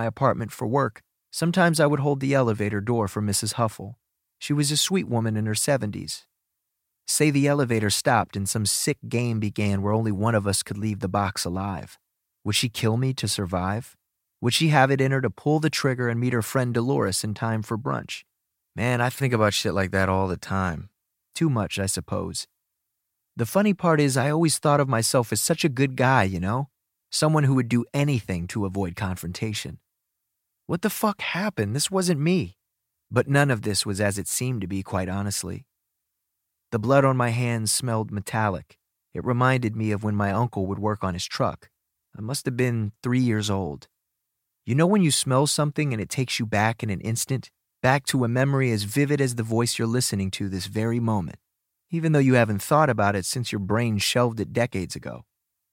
my apartment for work, sometimes I would hold the elevator door for Mrs. Huffle. She was a sweet woman in her 70s. Say the elevator stopped and some sick game began where only one of us could leave the box alive. Would she kill me to survive? Would she have it in her to pull the trigger and meet her friend Dolores in time for brunch? Man, I think about shit like that all the time. Too much, I suppose. The funny part is I always thought of myself as such a good guy, you know? Someone who would do anything to avoid confrontation. What the fuck happened? This wasn't me. But none of this was as it seemed to be, quite honestly. The blood on my hands smelled metallic. It reminded me of when my uncle would work on his truck. I must have been 3 years old. You know when you smell something and it takes you back in an instant? Back to a memory as vivid as the voice you're listening to this very moment, even though you haven't thought about it since your brain shelved it decades ago.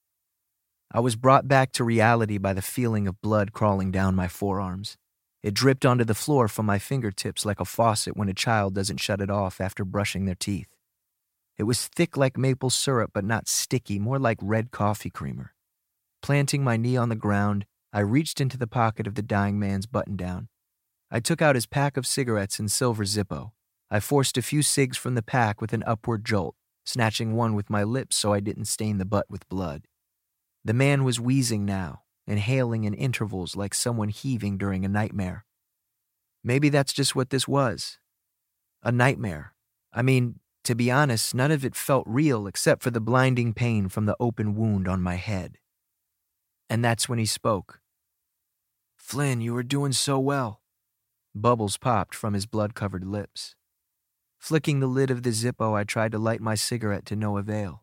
I was brought back to reality by the feeling of blood crawling down my forearms. It dripped onto the floor from my fingertips like a faucet when a child doesn't shut it off after brushing their teeth. It was thick like maple syrup, but not sticky, more like red coffee creamer. Planting my knee on the ground, I reached into the pocket of the dying man's button-down. I took out his pack of cigarettes and silver Zippo. I forced a few cigs from the pack with an upward jolt, snatching one with my lips so I didn't stain the butt with blood. The man was wheezing now, inhaling in intervals like someone heaving during a nightmare. Maybe that's just what this was. A nightmare. I mean, to be honest, none of it felt real except for the blinding pain from the open wound on my head. And that's when he spoke. "Flynn, you were doing so well." Bubbles popped from his blood-covered lips. Flicking the lid of the Zippo, I tried to light my cigarette to no avail.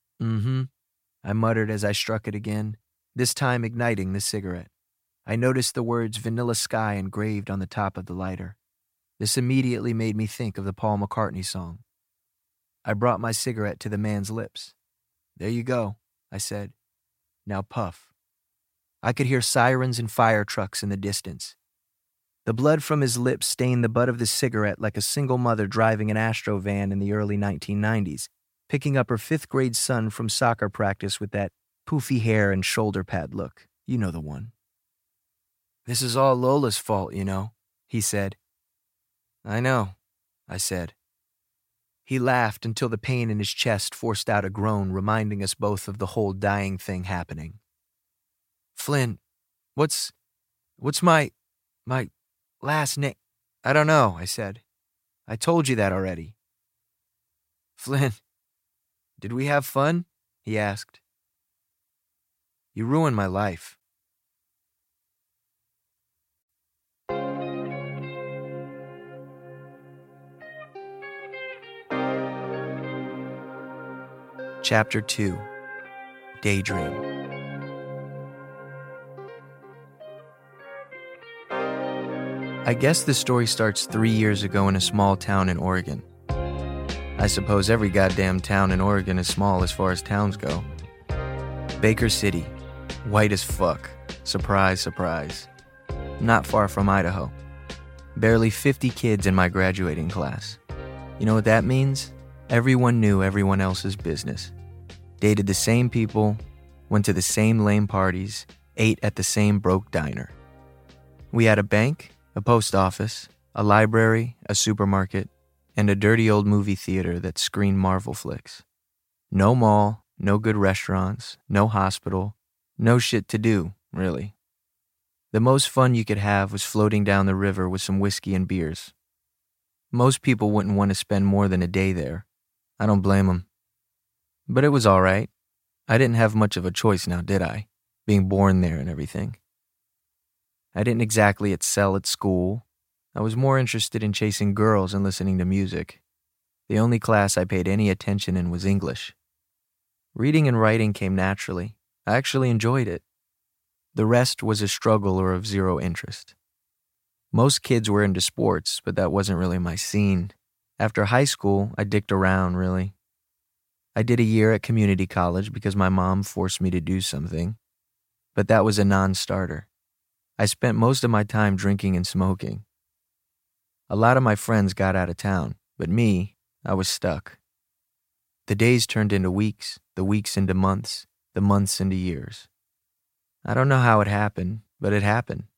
I muttered as I struck it again, this time igniting the cigarette. I noticed the words Vanilla Sky engraved on the top of the lighter. This immediately made me think of the Paul McCartney song. I brought my cigarette to the man's lips. "There you go," I said. "Now puff." I could hear sirens and fire trucks in the distance. The blood from his lips stained the butt of the cigarette like a single mother driving an Astro van in the early 1990s, picking up her 5th-grade son from soccer practice with that poofy hair and shoulder pad look. You know the one. "This is all Lola's fault, you know," he said. "I know," I said. He laughed until the pain in his chest forced out a groan, reminding us both of the whole dying thing happening. "Flynn, what's my last name?" "I don't know," I said. "I told you that already." "Flynn, did we have fun?" he asked. "You ruined my life." Chapter 2. Daydream. I guess the story starts 3 years ago in a small town in Oregon. I suppose every goddamn town in Oregon is small as far as towns go. Baker City. White as fuck. Surprise, surprise. Not far from Idaho. Barely 50 kids in my graduating class. You know what that means? Everyone knew everyone else's business. Dated the same people, went to the same lame parties, ate at the same broke diner. We had a bank, a post office, a library, a supermarket, and a dirty old movie theater that screened Marvel flicks. No mall, no good restaurants, no hospital, no shit to do, really. The most fun you could have was floating down the river with some whiskey and beers. Most people wouldn't want to spend more than a day there. I don't blame them. But it was all right. I didn't have much of a choice now, did I? Being born there and everything. I didn't exactly excel at school. I was more interested in chasing girls and listening to music. The only class I paid any attention in was English. Reading and writing came naturally. I actually enjoyed it. The rest was a struggle or of zero interest. Most kids were into sports, but that wasn't really my scene. After high school, I dicked around, really. I did a year at community college because my mom forced me to do something, but that was a non-starter. I spent most of my time drinking and smoking. A lot of my friends got out of town, but me, I was stuck. The days turned into weeks, the weeks into months, the months into years. I don't know how it happened, but it happened.